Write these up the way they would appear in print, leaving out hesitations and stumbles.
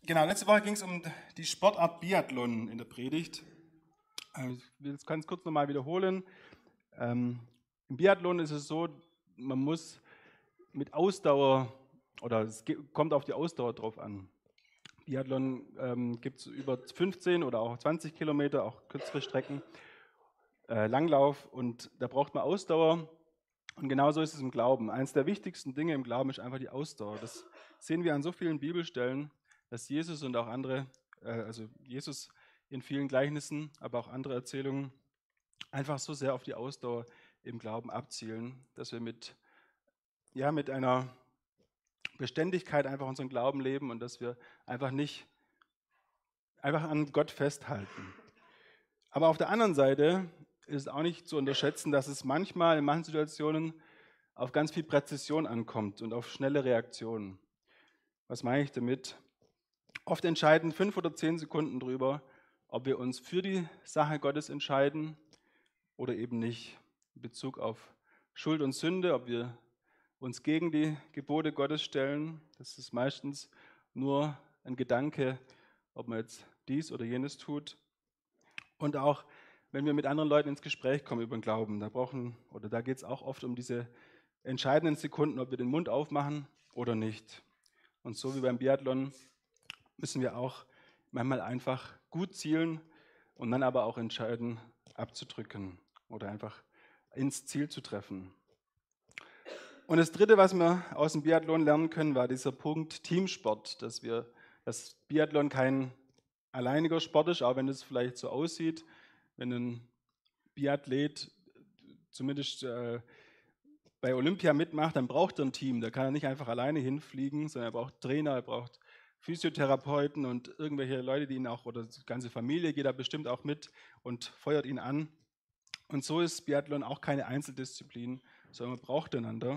Genau, letzte Woche ging es um die Sportart Biathlon in der Predigt. Ich will es ganz kurz nochmal wiederholen. Im Biathlon ist es so, man muss mit Ausdauer, oder es kommt auf die Ausdauer drauf an. Biathlon gibt es über 15 oder auch 20 Kilometer, auch kürzere Strecken, Langlauf, und da braucht man Ausdauer. Und genauso ist es im Glauben. Eines der wichtigsten Dinge im Glauben ist einfach die Ausdauer. Das sehen wir an so vielen Bibelstellen, dass Jesus und auch andere, also Jesus in vielen Gleichnissen, aber auch andere Erzählungen, einfach so sehr auf die Ausdauer im Glauben abzielen, dass wir mit einer Beständigkeit einfach unseren Glauben leben und dass wir einfach an Gott festhalten. Aber auf der anderen Seite ist es auch nicht zu unterschätzen, dass es manchmal in manchen Situationen auf ganz viel Präzision ankommt und auf schnelle Reaktionen. Was meine ich damit? Oft entscheiden 5 oder 10 Sekunden darüber, ob wir uns für die Sache Gottes entscheiden oder eben nicht. In Bezug auf Schuld und Sünde, ob wir uns gegen die Gebote Gottes stellen. Das ist meistens nur ein Gedanke, ob man jetzt dies oder jenes tut. Und auch, wenn wir mit anderen Leuten ins Gespräch kommen über den Glauben, da geht es auch oft um diese entscheidenden Sekunden, ob wir den Mund aufmachen oder nicht. Und so wie beim Biathlon müssen wir auch manchmal einfach gut zielen und dann aber auch entscheiden, abzudrücken oder einfach ins Ziel zu treffen. Und das Dritte, was wir aus dem Biathlon lernen können, war dieser Punkt Teamsport, dass Biathlon kein alleiniger Sport ist, auch wenn es vielleicht so aussieht. Wenn ein Biathlet zumindest bei Olympia mitmacht, dann braucht er ein Team. Da kann er nicht einfach alleine hinfliegen, sondern er braucht Trainer, er braucht Physiotherapeuten und irgendwelche Leute, die ihn auch, oder die ganze Familie geht da bestimmt auch mit und feuert ihn an. Und so ist Biathlon auch keine Einzeldisziplin, sondern man braucht einander.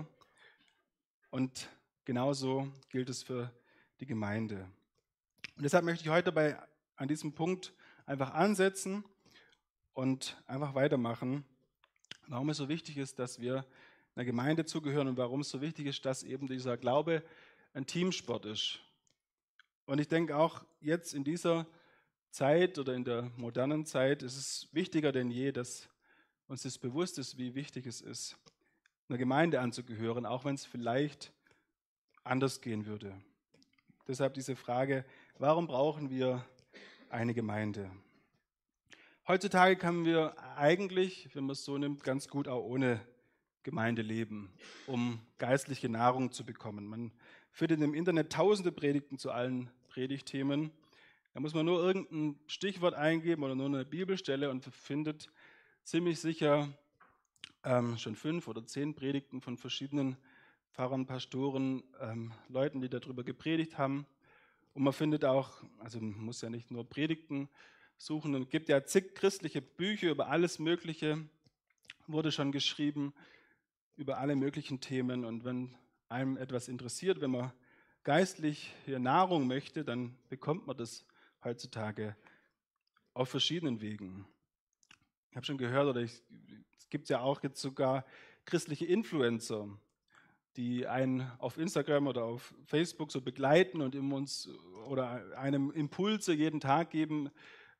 Und genauso gilt es für die Gemeinde. Und deshalb möchte ich heute an diesem Punkt einfach ansetzen und einfach weitermachen, warum es so wichtig ist, dass wir einer Gemeinde zugehören und warum es so wichtig ist, dass eben dieser Glaube ein Teamsport ist. Und ich denke auch jetzt in dieser Zeit oder in der modernen Zeit ist es wichtiger denn je, dass uns das bewusst ist, wie wichtig es ist, einer Gemeinde anzugehören, auch wenn es vielleicht anders gehen würde. Deshalb diese Frage, warum brauchen wir eine Gemeinde? Heutzutage können wir eigentlich, wenn man es so nimmt, ganz gut auch ohne Gemeinde leben, um geistliche Nahrung zu bekommen. Man findet im Internet tausende Predigten zu allen Predigtthemen. Da muss man nur irgendein Stichwort eingeben oder nur eine Bibelstelle und findet ziemlich sicher schon 5 oder 10 Predigten von verschiedenen Pfarrern, Pastoren, Leuten, die darüber gepredigt haben. Und man findet auch, also man muss ja nicht nur Predigten suchen, es gibt ja zig christliche Bücher über alles Mögliche, wurde schon geschrieben, über alle möglichen Themen. Und wenn einem etwas interessiert, wenn man geistlich hier Nahrung möchte, dann bekommt man das heutzutage auf verschiedenen Wegen. Ich habe schon gehört, es gibt ja auch jetzt sogar christliche Influencer, die einen auf Instagram oder auf Facebook so begleiten und einem Impulse jeden Tag geben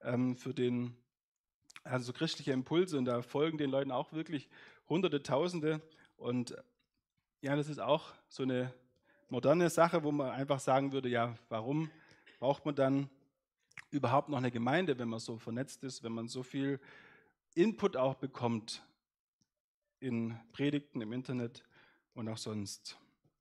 also christliche Impulse, und da folgen den Leuten auch wirklich Hunderte, Tausende. Und ja, das ist auch so eine moderne Sache, wo man einfach sagen würde, ja, warum braucht man dann überhaupt noch eine Gemeinde, wenn man so vernetzt ist, wenn man so viel Input auch bekommt in Predigten im Internet und auch sonst.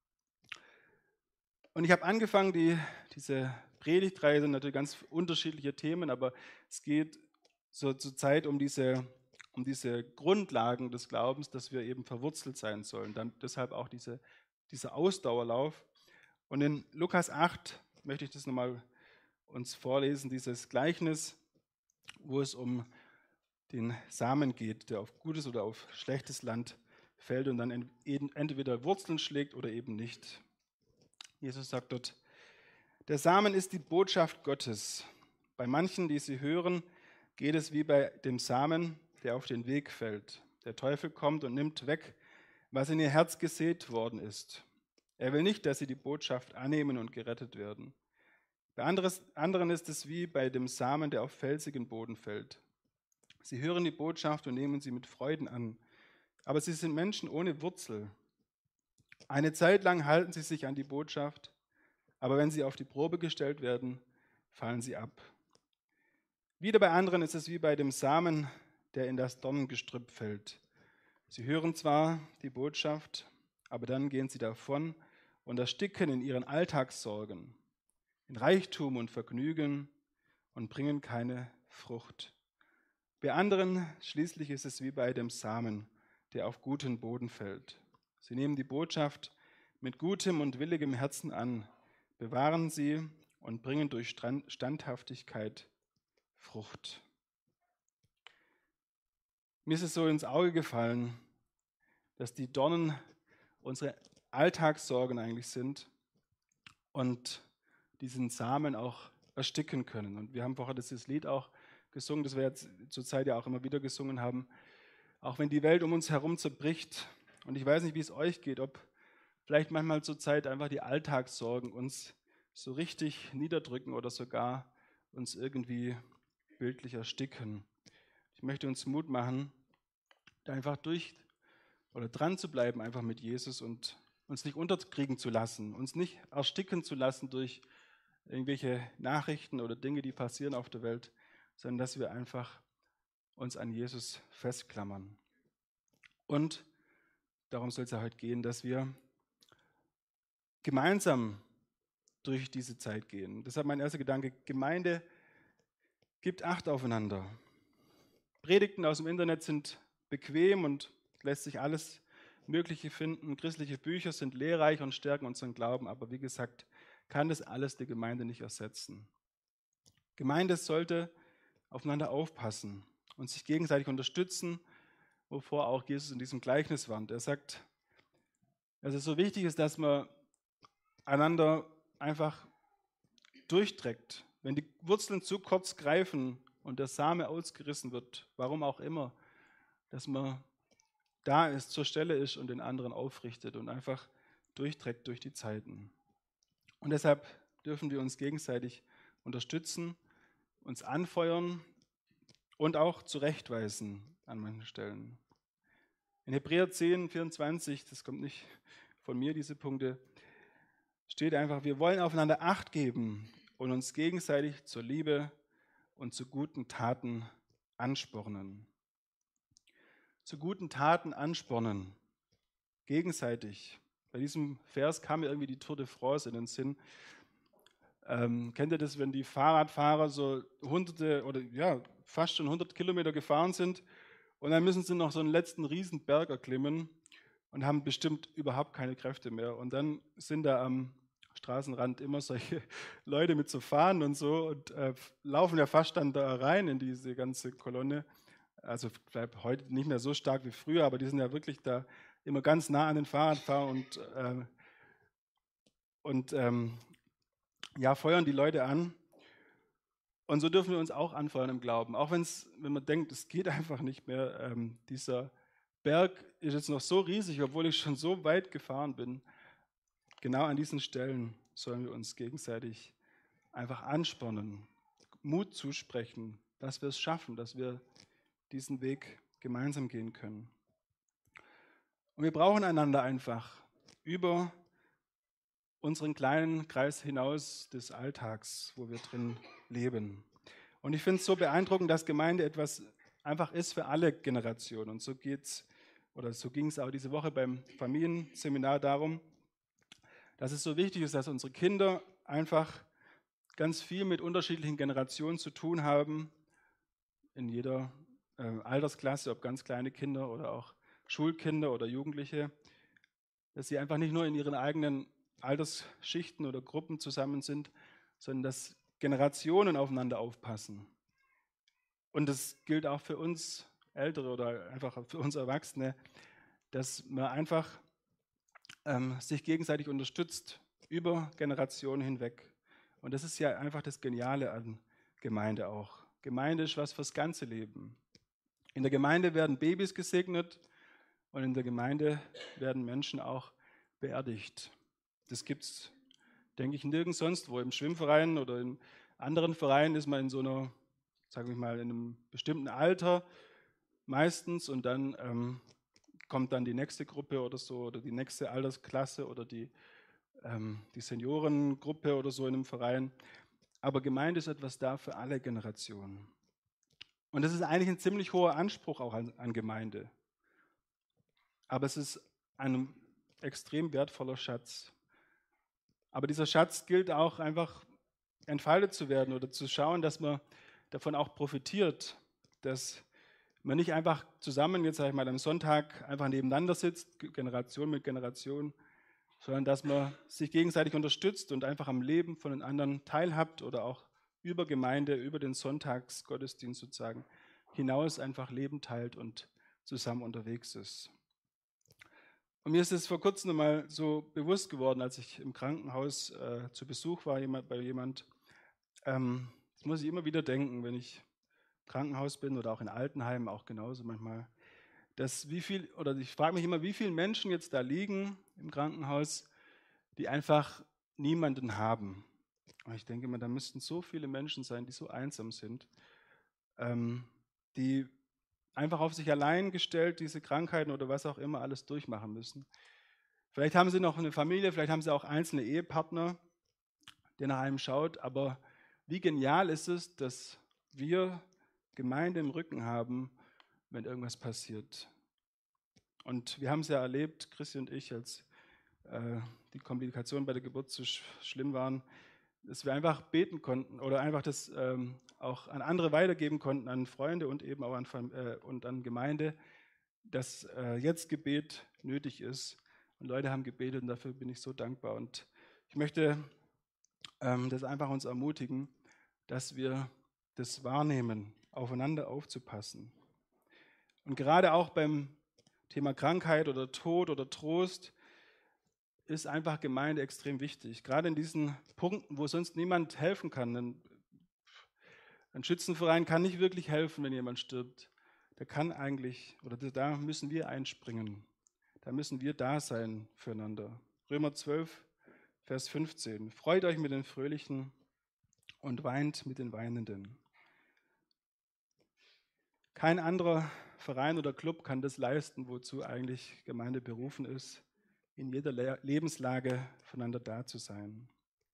Und ich habe angefangen, diese Predigtreihe sind natürlich ganz unterschiedliche Themen, aber es geht so zur Zeit um diese Grundlagen des Glaubens, dass wir eben verwurzelt sein sollen. Deshalb auch dieser Ausdauerlauf. Und in Lukas 8 möchte ich das nochmal uns vorlesen, dieses Gleichnis, wo es um den Samen geht, der auf gutes oder auf schlechtes Land fällt und dann entweder Wurzeln schlägt oder eben nicht. Jesus sagt dort, der Samen ist die Botschaft Gottes. Bei manchen, die sie hören, geht es wie bei dem Samen, der auf den Weg fällt. Der Teufel kommt und nimmt weg, was in ihr Herz gesät worden ist. Er will nicht, dass sie die Botschaft annehmen und gerettet werden. Bei anderen ist es wie bei dem Samen, der auf felsigen Boden fällt. Sie hören die Botschaft und nehmen sie mit Freuden an. Aber sie sind Menschen ohne Wurzel. Eine Zeit lang halten sie sich an die Botschaft, aber wenn sie auf die Probe gestellt werden, fallen sie ab. Wieder bei anderen ist es wie bei dem Samen, der in das Dornengestrüpp fällt. Sie hören zwar die Botschaft, aber dann gehen sie davon und ersticken in ihren Alltagssorgen, in Reichtum und Vergnügen und bringen keine Frucht. Bei anderen schließlich ist es wie bei dem Samen, der auf guten Boden fällt. Sie nehmen die Botschaft mit gutem und willigem Herzen an, bewahren sie und bringen durch Standhaftigkeit Frucht. Mir ist es so ins Auge gefallen, dass die Dornen unsere Alltagssorgen eigentlich sind und diesen Samen auch ersticken können. Und wir haben vorher dieses Lied auch gesungen, das wir jetzt zur Zeit ja auch immer wieder gesungen haben. Auch wenn die Welt um uns herum zerbricht, und ich weiß nicht, wie es euch geht, ob vielleicht manchmal zur Zeit einfach die Alltagssorgen uns so richtig niederdrücken oder sogar uns irgendwie bildlich ersticken. Ich möchte uns Mut machen, da einfach dran zu bleiben, einfach mit Jesus und uns nicht unterkriegen zu lassen, uns nicht ersticken zu lassen durch irgendwelche Nachrichten oder Dinge, die passieren auf der Welt, sondern dass wir einfach uns an Jesus festklammern. Und darum soll es ja heute gehen, dass wir gemeinsam durch diese Zeit gehen. Deshalb mein erster Gedanke: Gemeinde gibt Acht aufeinander. Predigten aus dem Internet sind bequem und lässt sich alles Mögliche finden. Christliche Bücher sind lehrreich und stärken unseren Glauben, aber wie gesagt, kann das alles die Gemeinde nicht ersetzen. Gemeinde sollte aufeinander aufpassen und sich gegenseitig unterstützen, wovor auch Jesus in diesem Gleichnis warnt. Er sagt, dass es so wichtig ist, dass man einander einfach durchträgt. Wenn die Wurzeln zu kurz greifen und der Same ausgerissen wird, warum auch immer, dass man da ist, zur Stelle ist und den anderen aufrichtet und einfach durchträgt durch die Zeiten. Und deshalb dürfen wir uns gegenseitig unterstützen, uns anfeuern und auch zurechtweisen an manchen Stellen. In Hebräer 10, 24, das kommt nicht von mir, diese Punkte, steht einfach, wir wollen aufeinander Acht geben und uns gegenseitig zur Liebe und zu guten Taten anspornen. Zu guten Taten anspornen, gegenseitig. Bei diesem Vers kam mir irgendwie die Tour de France in den Sinn. Kennt ihr das, wenn die Fahrradfahrer so hunderte oder ja, fast schon 100 Kilometer gefahren sind und dann müssen sie noch so einen letzten Riesenberg erklimmen und haben bestimmt überhaupt keine Kräfte mehr. Und dann sind da am Straßenrand immer solche Leute mit so Fahnen und so und laufen ja fast dann da rein in diese ganze Kolonne. Also vielleicht heute nicht mehr so stark wie früher, aber die sind ja wirklich da immer ganz nah an den Fahrradfahrern und ja, feuern die Leute an. Und so dürfen wir uns auch anfeuern im Glauben. Auch wenn man denkt, es geht einfach nicht mehr. Dieser Berg ist jetzt noch so riesig, obwohl ich schon so weit gefahren bin. Genau an diesen Stellen sollen wir uns gegenseitig einfach anspornen, Mut zusprechen, dass wir es schaffen, dass wir diesen Weg gemeinsam gehen können. Und wir brauchen einander einfach über unseren kleinen Kreis hinaus des Alltags, wo wir drin leben. Und ich finde es so beeindruckend, dass Gemeinde etwas einfach ist für alle Generationen. Und so ging es auch diese Woche beim Familienseminar darum, dass es so wichtig ist, dass unsere Kinder einfach ganz viel mit unterschiedlichen Generationen zu tun haben, in jeder Altersklasse, ob ganz kleine Kinder oder auch Schulkinder oder Jugendliche, dass sie einfach nicht nur in ihren eigenen Altersschichten oder Gruppen zusammen sind, sondern dass Generationen aufeinander aufpassen. Und das gilt auch für uns Ältere oder einfach für uns Erwachsene, dass man einfach sich gegenseitig unterstützt über Generationen hinweg. Und das ist ja einfach das Geniale an Gemeinde auch. Gemeinde ist was fürs ganze Leben. In der Gemeinde werden Babys gesegnet und in der Gemeinde werden Menschen auch beerdigt. Das gibt es denke ich, nirgends sonst wo. Im Schwimmverein oder in anderen Vereinen ist man in so einer, sage ich mal, in einem bestimmten Alter meistens und dann kommt dann die nächste Gruppe oder so oder die nächste Altersklasse oder die Seniorengruppe oder so in einem Verein. Aber Gemeinde ist etwas da für alle Generationen. Und das ist eigentlich ein ziemlich hoher Anspruch auch an Gemeinde. Aber es ist ein extrem wertvoller Schatz. Aber dieser Schatz gilt auch einfach entfaltet zu werden oder zu schauen, dass man davon auch profitiert, dass man nicht einfach zusammen, jetzt sage ich mal, am Sonntag einfach nebeneinander sitzt, Generation mit Generation, sondern dass man sich gegenseitig unterstützt und einfach am Leben von den anderen teilhabt oder auch über Gemeinde, über den Sonntagsgottesdienst sozusagen hinaus einfach Leben teilt und zusammen unterwegs ist. Und mir ist es vor kurzem mal so bewusst geworden, als ich im Krankenhaus zu Besuch war bei jemand. Das muss ich immer wieder denken, wenn ich im Krankenhaus bin oder auch in Altenheimen, auch genauso manchmal. Ich frage mich immer, wie viele Menschen jetzt da liegen im Krankenhaus, die einfach niemanden haben. Und ich denke immer, da müssten so viele Menschen sein, die so einsam sind, die einfach auf sich allein gestellt diese Krankheiten oder was auch immer alles durchmachen müssen. Vielleicht haben sie noch eine Familie, vielleicht haben sie auch einzelne Ehepartner, der nach einem schaut, aber wie genial ist es, dass wir Gemeinde im Rücken haben, wenn irgendwas passiert. Und wir haben es ja erlebt, Christi und ich, als die Komplikationen bei der Geburt so schlimm waren, dass wir einfach beten konnten oder einfach das auch an andere weitergeben konnten, an Freunde und eben auch an Gemeinde, dass jetzt Gebet nötig ist. Und Leute haben gebetet und dafür bin ich so dankbar. Und ich möchte das einfach uns ermutigen, dass wir das wahrnehmen, aufeinander aufzupassen. Und gerade auch beim Thema Krankheit oder Tod oder Trost ist einfach Gemeinde extrem wichtig. Gerade in diesen Punkten, wo sonst niemand helfen kann. Ein Schützenverein kann nicht wirklich helfen, wenn jemand stirbt. Da müssen wir einspringen. Da müssen wir da sein füreinander. Römer 12, Vers 15. Freut euch mit den Fröhlichen und weint mit den Weinenden. Kein anderer Verein oder Club kann das leisten, wozu eigentlich Gemeinde berufen ist, in jeder Lebenslage füreinander da zu sein.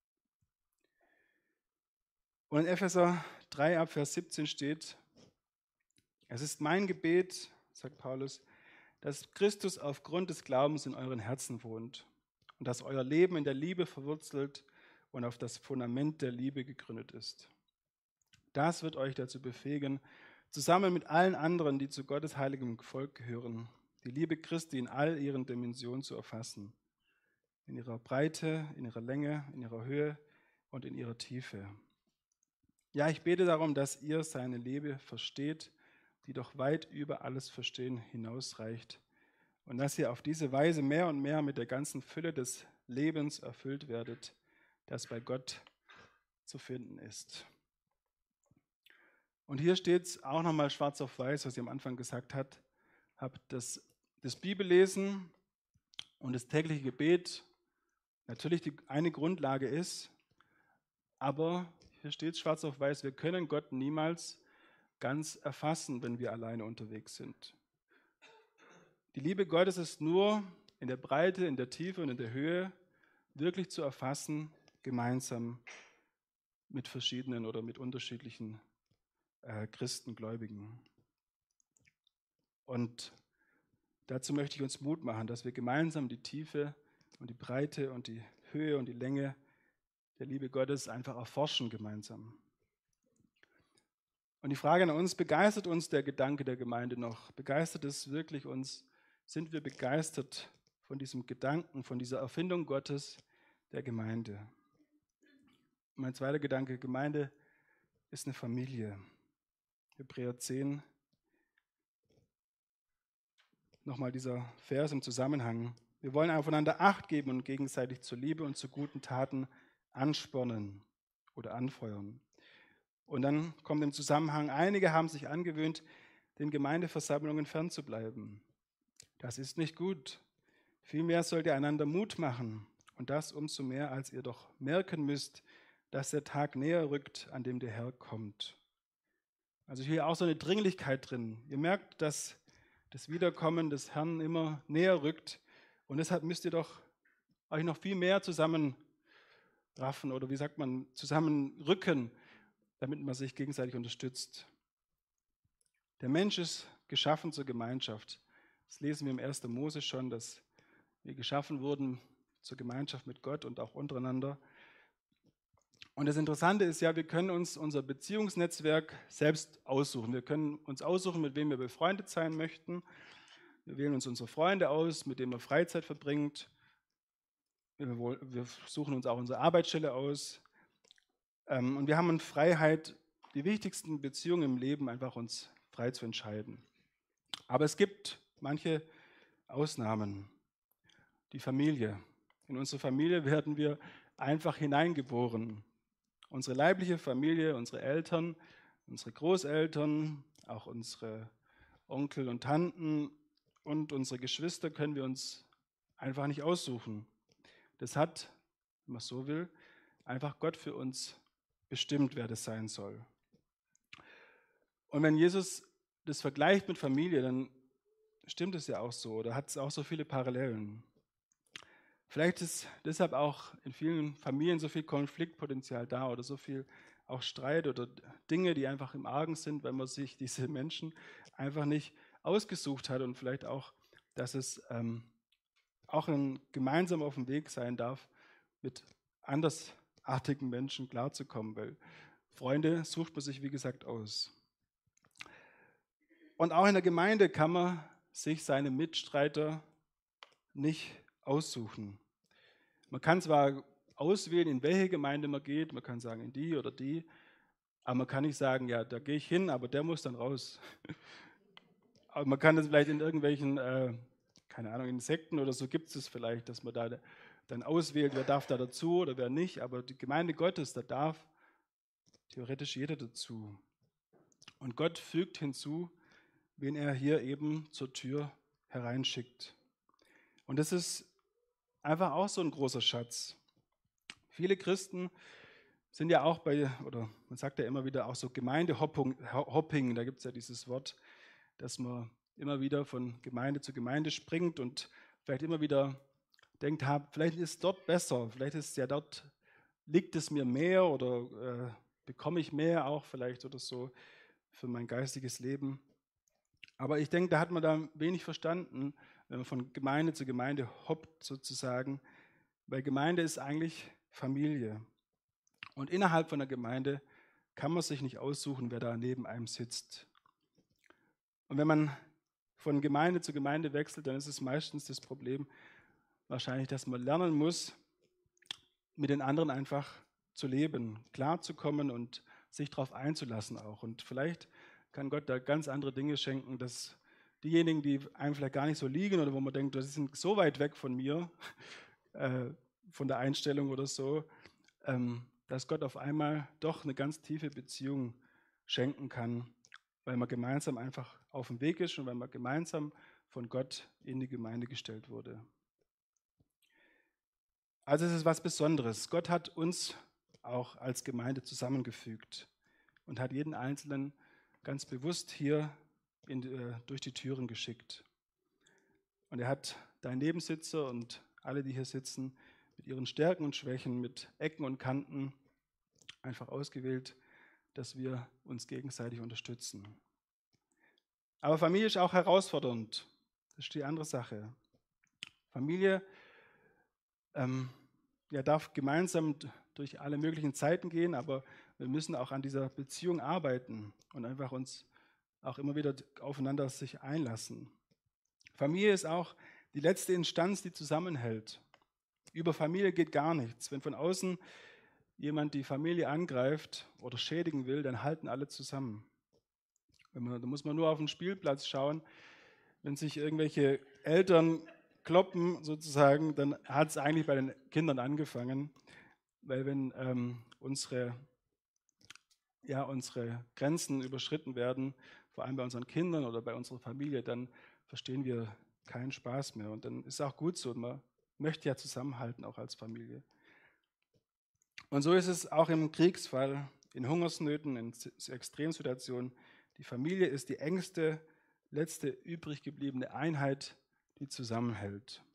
Und in Epheser 3 ab Vers 17 steht, es ist mein Gebet, sagt Paulus, dass Christus aufgrund des Glaubens in euren Herzen wohnt und dass euer Leben in der Liebe verwurzelt und auf das Fundament der Liebe gegründet ist. Das wird euch dazu befähigen, zusammen mit allen anderen, die zu Gottes heiligem Volk gehören, die Liebe Christi in all ihren Dimensionen zu erfassen. In ihrer Breite, in ihrer Länge, in ihrer Höhe und in ihrer Tiefe. Ja, ich bete darum, dass ihr seine Liebe versteht, die doch weit über alles Verstehen hinausreicht und dass ihr auf diese Weise mehr und mehr mit der ganzen Fülle des Lebens erfüllt werdet, das bei Gott zu finden ist. Und hier steht es auch nochmal schwarz auf weiß, was ich am Anfang gesagt habe, dass das Bibellesen und das tägliche Gebet natürlich eine Grundlage ist, aber hier steht es schwarz auf weiß, wir können Gott niemals ganz erfassen, wenn wir alleine unterwegs sind. Die Liebe Gottes ist nur in der Breite, in der Tiefe und in der Höhe wirklich zu erfassen, gemeinsam mit verschiedenen oder mit unterschiedlichen Christengläubigen. Und dazu möchte ich uns Mut machen, dass wir gemeinsam die Tiefe und die Breite und die Höhe und die Länge der Liebe Gottes einfach erforschen gemeinsam. Und die Frage an uns, begeistert uns der Gedanke der Gemeinde noch? Begeistert es wirklich uns? Sind wir begeistert von diesem Gedanken, von dieser Erfindung Gottes der Gemeinde? Und mein zweiter Gedanke, Gemeinde ist eine Familie. Hebräer 10, nochmal dieser Vers im Zusammenhang. Wir wollen aufeinander Acht geben und gegenseitig zur Liebe und zu guten Taten anspornen oder anfeuern. Und dann kommt im Zusammenhang, einige haben sich angewöhnt, den Gemeindeversammlungen fernzubleiben. Das ist nicht gut. Vielmehr sollt ihr einander Mut machen Und das umso mehr, als ihr doch merken müsst, dass der Tag näher rückt, an dem der Herr kommt. Also hier auch so eine Dringlichkeit drin. Ihr merkt, dass das Wiederkommen des Herrn immer näher rückt. Und deshalb müsst ihr doch euch noch viel mehr zusammenraffen oder wie sagt man, zusammenrücken, damit man sich gegenseitig unterstützt. Der Mensch ist geschaffen zur Gemeinschaft. Das lesen wir im 1. Mose schon, dass wir geschaffen wurden zur Gemeinschaft mit Gott und auch untereinander. Und das Interessante ist ja, wir können uns unser Beziehungsnetzwerk selbst aussuchen. Wir können uns aussuchen, mit wem wir befreundet sein möchten. Wir wählen uns unsere Freunde aus, mit denen man Freizeit verbringt. Wir suchen uns auch unsere Arbeitsstelle aus. Und wir haben eine Freiheit, die wichtigsten Beziehungen im Leben einfach uns frei zu entscheiden. Aber es gibt manche Ausnahmen. Die Familie. In unsere Familie werden wir einfach hineingeboren. Unsere leibliche Familie, unsere Eltern, unsere Großeltern, auch unsere Onkel und Tanten und unsere Geschwister können wir uns einfach nicht aussuchen. Das hat, wenn man so will, einfach Gott für uns bestimmt, wer das sein soll. Und wenn Jesus das vergleicht mit Familie, dann stimmt es ja auch so oder hat es auch so viele Parallelen. Vielleicht ist deshalb auch in vielen Familien so viel Konfliktpotenzial da oder so viel auch Streit oder Dinge, die einfach im Argen sind, weil man sich diese Menschen einfach nicht ausgesucht hat und vielleicht auch, dass es auch gemeinsam auf dem Weg sein darf, mit andersartigen Menschen klarzukommen, weil Freunde sucht man sich, wie gesagt, aus. Und auch in der Gemeinde kann man sich seine Mitstreiter nicht aussuchen. Man kann zwar auswählen, in welche Gemeinde man geht, man kann sagen, in die oder die, aber man kann nicht sagen, ja, da gehe ich hin, aber der muss dann raus. Aber man kann das vielleicht in irgendwelchen, keine Ahnung, in Sekten oder so gibt es vielleicht, dass man da dann auswählt, wer darf da dazu oder wer nicht, aber die Gemeinde Gottes, da darf theoretisch jeder dazu. Und Gott fügt hinzu, wen er hier eben zur Tür hereinschickt. Und das ist einfach auch so ein großer Schatz. Viele Christen sind ja auch oder man sagt ja immer wieder auch so Gemeindehopping, da gibt es ja dieses Wort, dass man immer wieder von Gemeinde zu Gemeinde springt und vielleicht immer wieder denkt, vielleicht ist es dort besser, vielleicht ist es ja dort, liegt es mir mehr oder bekomme ich mehr auch vielleicht oder so für mein geistiges Leben. Aber ich denke, da hat man da wenig verstanden, wenn man von Gemeinde zu Gemeinde hoppt sozusagen, weil Gemeinde ist eigentlich Familie. Und innerhalb von der Gemeinde kann man sich nicht aussuchen, wer da neben einem sitzt. Und wenn man von Gemeinde zu Gemeinde wechselt, dann ist es meistens das Problem wahrscheinlich, dass man lernen muss, mit den anderen einfach zu leben, klarzukommen und sich darauf einzulassen auch. Und vielleicht kann Gott da ganz andere Dinge schenken, dass diejenigen, die einem vielleicht gar nicht so liegen oder wo man denkt, das sind so weit weg von mir, von der Einstellung oder so, dass Gott auf einmal doch eine ganz tiefe Beziehung schenken kann, weil man gemeinsam einfach auf dem Weg ist und weil man gemeinsam von Gott in die Gemeinde gestellt wurde. Also es ist was Besonderes. Gott hat uns auch als Gemeinde zusammengefügt und hat jeden Einzelnen ganz bewusst hier durch die Türen geschickt. Und er hat deinen Nebensitzer und alle, die hier sitzen, mit ihren Stärken und Schwächen, mit Ecken und Kanten einfach ausgewählt, dass wir uns gegenseitig unterstützen. Aber Familie ist auch herausfordernd. Das ist die andere Sache. Familie darf gemeinsam durch alle möglichen Zeiten gehen, aber wir müssen auch an dieser Beziehung arbeiten und einfach uns auch immer wieder aufeinander sich einlassen. Familie ist auch die letzte Instanz, die zusammenhält. Über Familie geht gar nichts. Wenn von außen jemand die Familie angreift oder schädigen will, dann halten alle zusammen. Da muss man nur auf den Spielplatz schauen. Wenn sich irgendwelche Eltern kloppen sozusagen, dann hat es eigentlich bei den Kindern angefangen. Weil wenn unsere Grenzen überschritten werden, vor allem bei unseren Kindern oder bei unserer Familie, dann verstehen wir keinen Spaß mehr. Und dann ist es auch gut so. Man möchte ja zusammenhalten, auch als Familie. Und so ist es auch im Kriegsfall, in Hungersnöten, in Extremsituationen. Die Familie ist die engste, letzte übrig gebliebene Einheit, die zusammenhält.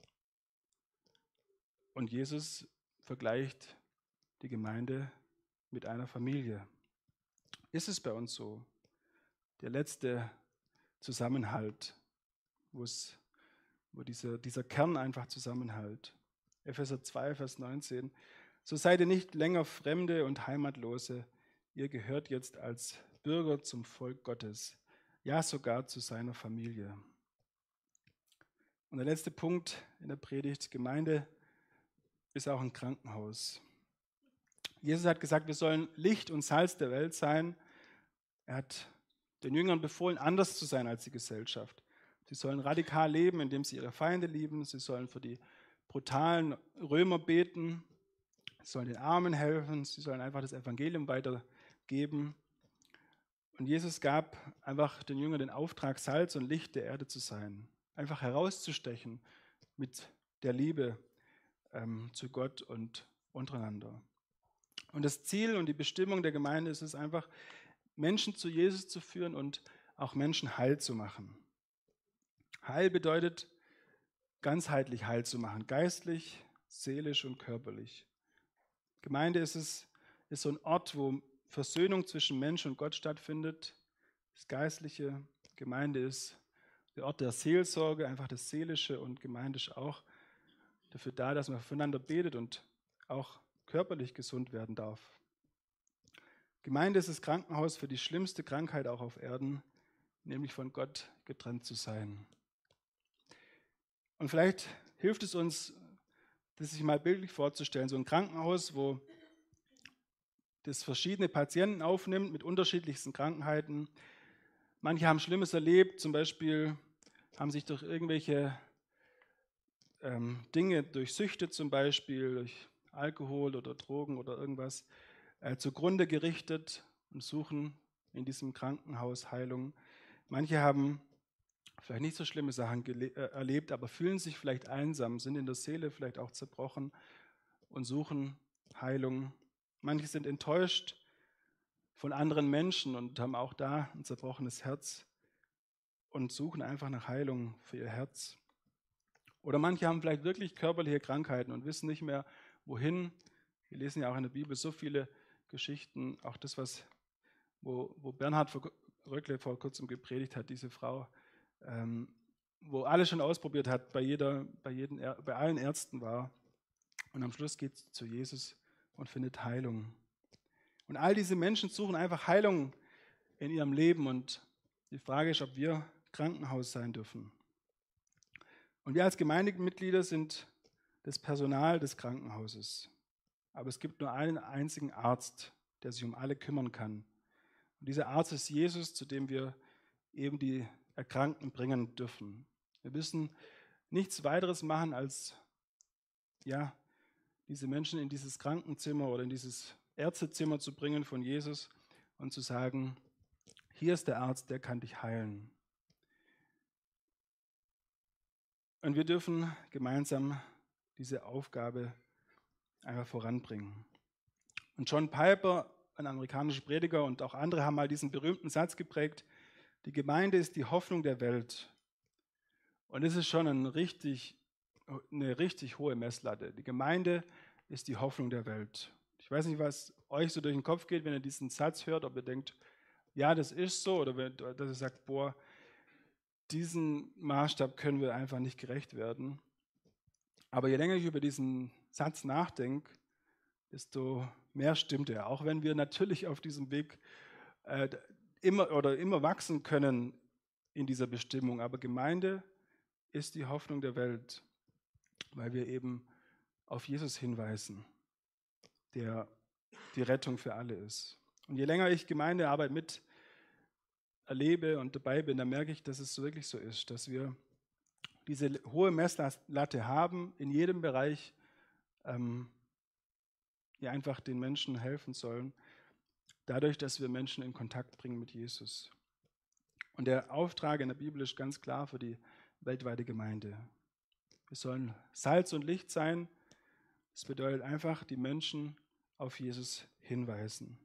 Und Jesus vergleicht die Gemeinde mit einer Familie. Ist es bei uns so? Der letzte Zusammenhalt, wo dieser Kern einfach zusammenhält. Epheser 2, Vers 19. So seid ihr nicht länger Fremde und Heimatlose. Ihr gehört jetzt als Bürger zum Volk Gottes, ja sogar zu seiner Familie. Und der letzte Punkt in der Predigt: Gemeinde ist auch ein Krankenhaus. Jesus hat gesagt, wir sollen Licht und Salz der Welt sein. Er hat den Jüngern befohlen, anders zu sein als die Gesellschaft. Sie sollen radikal leben, indem sie ihre Feinde lieben. Sie sollen für die brutalen Römer beten. Sie sollen den Armen helfen. Sie sollen einfach das Evangelium weitergeben. Und Jesus gab einfach den Jüngern den Auftrag, Salz und Licht der Erde zu sein. Einfach herauszustechen mit der Liebe zu Gott und untereinander. Und das Ziel und die Bestimmung der Gemeinde ist es einfach, Menschen zu Jesus zu führen und auch Menschen heil zu machen. Heil bedeutet, ganzheitlich heil zu machen, geistlich, seelisch und körperlich. Gemeinde ist so ein Ort, wo Versöhnung zwischen Mensch und Gott stattfindet. Das Geistliche. Gemeinde ist der Ort der Seelsorge, einfach das Seelische, und Gemeinde ist auch dafür da, dass man füreinander betet und auch körperlich gesund werden darf. Gemeinde ist das Krankenhaus für die schlimmste Krankheit auch auf Erden, nämlich von Gott getrennt zu sein. Und vielleicht hilft es uns, das sich mal bildlich vorzustellen, so ein Krankenhaus, wo das verschiedene Patienten aufnimmt mit unterschiedlichsten Krankheiten. Manche haben Schlimmes erlebt, zum Beispiel haben sich durch irgendwelche Dinge, durch Süchte zum Beispiel, durch Alkohol oder Drogen oder irgendwas, zugrunde gerichtet und suchen in diesem Krankenhaus Heilung. Manche haben vielleicht nicht so schlimme Sachen erlebt, aber fühlen sich vielleicht einsam, sind in der Seele vielleicht auch zerbrochen und suchen Heilung. Manche sind enttäuscht von anderen Menschen und haben auch da ein zerbrochenes Herz und suchen einfach nach Heilung für ihr Herz. Oder manche haben vielleicht wirklich körperliche Krankheiten und wissen nicht mehr, wohin. Wir lesen ja auch in der Bibel so viele Geschichten, auch das, wo Bernhard Röckle vor kurzem gepredigt hat, diese Frau, wo alles schon ausprobiert hat, bei allen Ärzten war. Und am Schluss geht sie zu Jesus und findet Heilung. Und all diese Menschen suchen einfach Heilung in ihrem Leben. Und die Frage ist, ob wir Krankenhaus sein dürfen. Und wir als Gemeindemitglieder sind das Personal des Krankenhauses. Aber es gibt nur einen einzigen Arzt, der sich um alle kümmern kann. Und dieser Arzt ist Jesus, zu dem wir eben die Erkrankten bringen dürfen. Wir müssen nichts weiteres machen, als diese Menschen in dieses Krankenzimmer oder in dieses Ärztezimmer zu bringen von Jesus und zu sagen, hier ist der Arzt, der kann dich heilen. Und wir dürfen gemeinsam diese Aufgabe einfach voranbringen. Und John Piper, ein amerikanischer Prediger, und auch andere haben mal diesen berühmten Satz geprägt: Die Gemeinde ist die Hoffnung der Welt. Und das ist schon eine richtig hohe Messlatte. Die Gemeinde ist die Hoffnung der Welt. Ich weiß nicht, was euch so durch den Kopf geht, wenn ihr diesen Satz hört, ob ihr denkt, ja, das ist so, oder dass ihr sagt, boah, diesen Maßstab können wir einfach nicht gerecht werden. Aber je länger ich über diesen Satz nachdenke, desto mehr stimmt er. Auch wenn wir natürlich auf diesem Weg immer wachsen können in dieser Bestimmung. Aber Gemeinde ist die Hoffnung der Welt, weil wir eben auf Jesus hinweisen, der die Rettung für alle ist. Und je länger ich Gemeindearbeit mit erlebe und dabei bin, dann merke ich, dass es wirklich so ist, dass wir diese hohe Messlatte haben, in jedem Bereich, die einfach den Menschen helfen sollen, dadurch, dass wir Menschen in Kontakt bringen mit Jesus. Und der Auftrag in der Bibel ist ganz klar für die weltweite Gemeinde. Wir sollen Salz und Licht sein. Das bedeutet einfach, die Menschen auf Jesus hinweisen.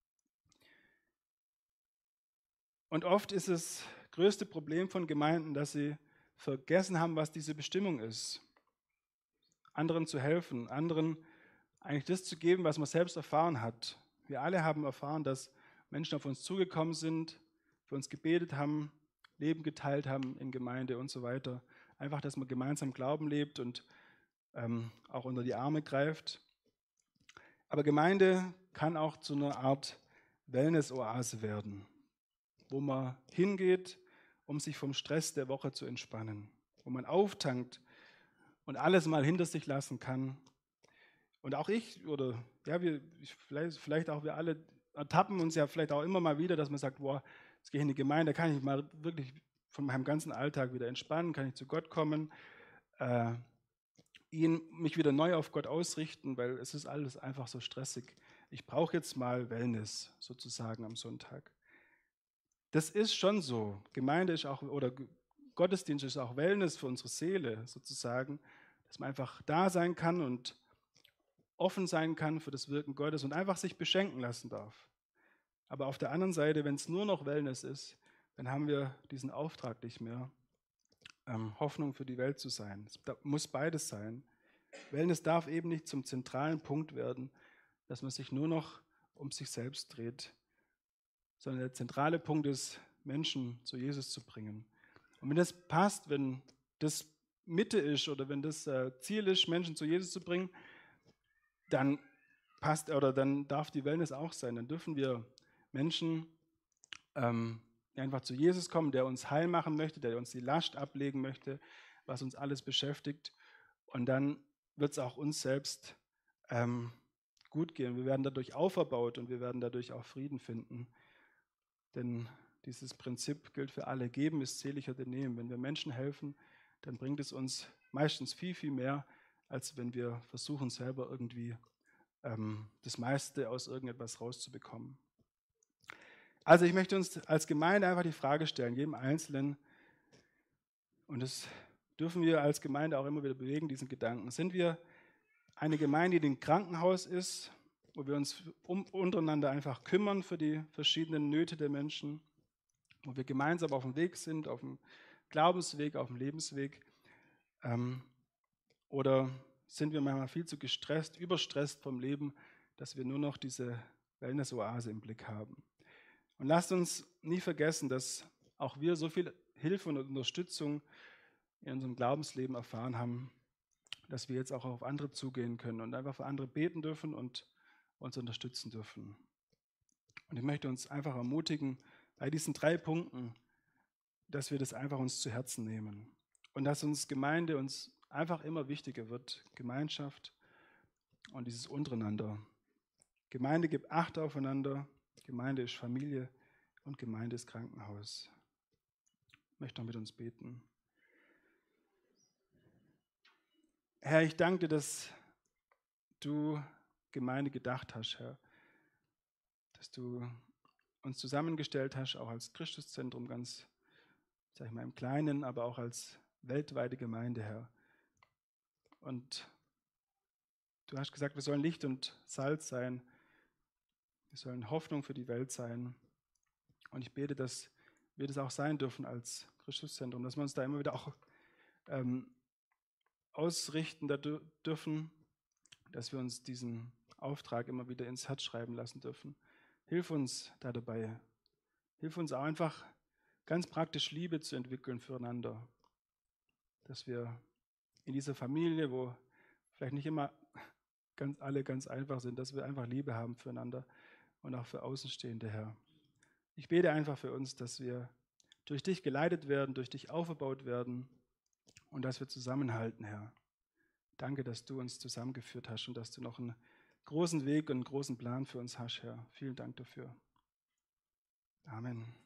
Und oft ist das größte Problem von Gemeinden, dass sie vergessen haben, was diese Bestimmung ist. Anderen zu helfen, anderen eigentlich das zu geben, was man selbst erfahren hat. Wir alle haben erfahren, dass Menschen auf uns zugekommen sind, für uns gebetet haben, Leben geteilt haben in Gemeinde und so weiter. Einfach, dass man gemeinsam Glauben lebt und auch unter die Arme greift. Aber Gemeinde kann auch zu einer Art Wellness-Oase werden, wo man hingeht, um sich vom Stress der Woche zu entspannen, wo man auftankt und alles mal hinter sich lassen kann. Und auch ich oder ja, vielleicht auch wir alle ertappen uns ja vielleicht auch immer mal wieder, dass man sagt, boah, jetzt gehe ich in die Gemeinde, da kann ich mal wirklich von meinem ganzen Alltag wieder entspannen, kann ich zu Gott kommen, mich wieder neu auf Gott ausrichten, weil es ist alles einfach so stressig. Ich brauche jetzt mal Wellness sozusagen am Sonntag. Das ist schon so. Gemeinde ist auch, oder Gottesdienst ist auch Wellness für unsere Seele sozusagen, dass man einfach da sein kann und offen sein kann für das Wirken Gottes und einfach sich beschenken lassen darf. Aber auf der anderen Seite, wenn es nur noch Wellness ist, dann haben wir diesen Auftrag nicht mehr, Hoffnung für die Welt zu sein. Es muss beides sein. Wellness darf eben nicht zum zentralen Punkt werden, dass man sich nur noch um sich selbst dreht, sondern der zentrale Punkt ist, Menschen zu Jesus zu bringen. Und wenn das passt, wenn das Mitte ist oder wenn das Ziel ist, Menschen zu Jesus zu bringen, dann passt oder dann darf die Wellness auch sein. Dann dürfen wir Menschen einfach zu Jesus kommen, der uns heil machen möchte, der uns die Last ablegen möchte, was uns alles beschäftigt. Und dann wird es auch uns selbst gut gehen. Wir werden dadurch auferbaut und wir werden dadurch auch Frieden finden. Denn dieses Prinzip gilt für alle. Geben ist seliger denn nehmen. Wenn wir Menschen helfen, dann bringt es uns meistens viel, viel mehr, als wenn wir versuchen, selber irgendwie das meiste aus irgendetwas rauszubekommen. Also ich möchte uns als Gemeinde einfach die Frage stellen, jedem Einzelnen, und das dürfen wir als Gemeinde auch immer wieder bewegen, diesen Gedanken. Sind wir eine Gemeinde, die ein Krankenhaus ist, wo wir uns untereinander einfach kümmern für die verschiedenen Nöte der Menschen, wo wir gemeinsam auf dem Weg sind, auf dem Glaubensweg, auf dem Lebensweg? Oder sind wir manchmal viel zu gestresst, überstresst vom Leben, dass wir nur noch diese Wellness-Oase im Blick haben? Und lasst uns nie vergessen, dass auch wir so viel Hilfe und Unterstützung in unserem Glaubensleben erfahren haben, dass wir jetzt auch auf andere zugehen können und einfach für andere beten dürfen und uns unterstützen dürfen. Und ich möchte uns einfach ermutigen, bei diesen 3 Punkten, dass wir das einfach uns zu Herzen nehmen und dass uns Gemeinde uns einfach immer wichtiger wird, Gemeinschaft und dieses Untereinander. Gemeinde gibt Acht aufeinander, Gemeinde ist Familie und Gemeinde ist Krankenhaus. Ich möchte noch mit uns beten. Herr, ich danke dir, dass du Gemeinde gedacht hast, Herr. Dass du uns zusammengestellt hast, auch als Christuszentrum, ganz, sag ich mal, im Kleinen, aber auch als weltweite Gemeinde, Herr. Und du hast gesagt, wir sollen Licht und Salz sein. Wir sollen Hoffnung für die Welt sein. Und ich bete, dass wir das auch sein dürfen als Christuszentrum, dass wir uns da immer wieder auch ausrichten dürfen, dass wir uns diesen Auftrag immer wieder ins Herz schreiben lassen dürfen. Hilf uns da dabei. Hilf uns auch einfach ganz praktisch Liebe zu entwickeln füreinander. Dass wir in dieser Familie, wo vielleicht nicht immer alle ganz einfach sind, dass wir einfach Liebe haben füreinander und auch für Außenstehende, Herr. Ich bete einfach für uns, dass wir durch dich geleitet werden, durch dich aufgebaut werden und dass wir zusammenhalten, Herr. Danke, dass du uns zusammengeführt hast und dass du noch einen großen Weg und einen großen Plan für uns hast, Herr. Vielen Dank dafür. Amen.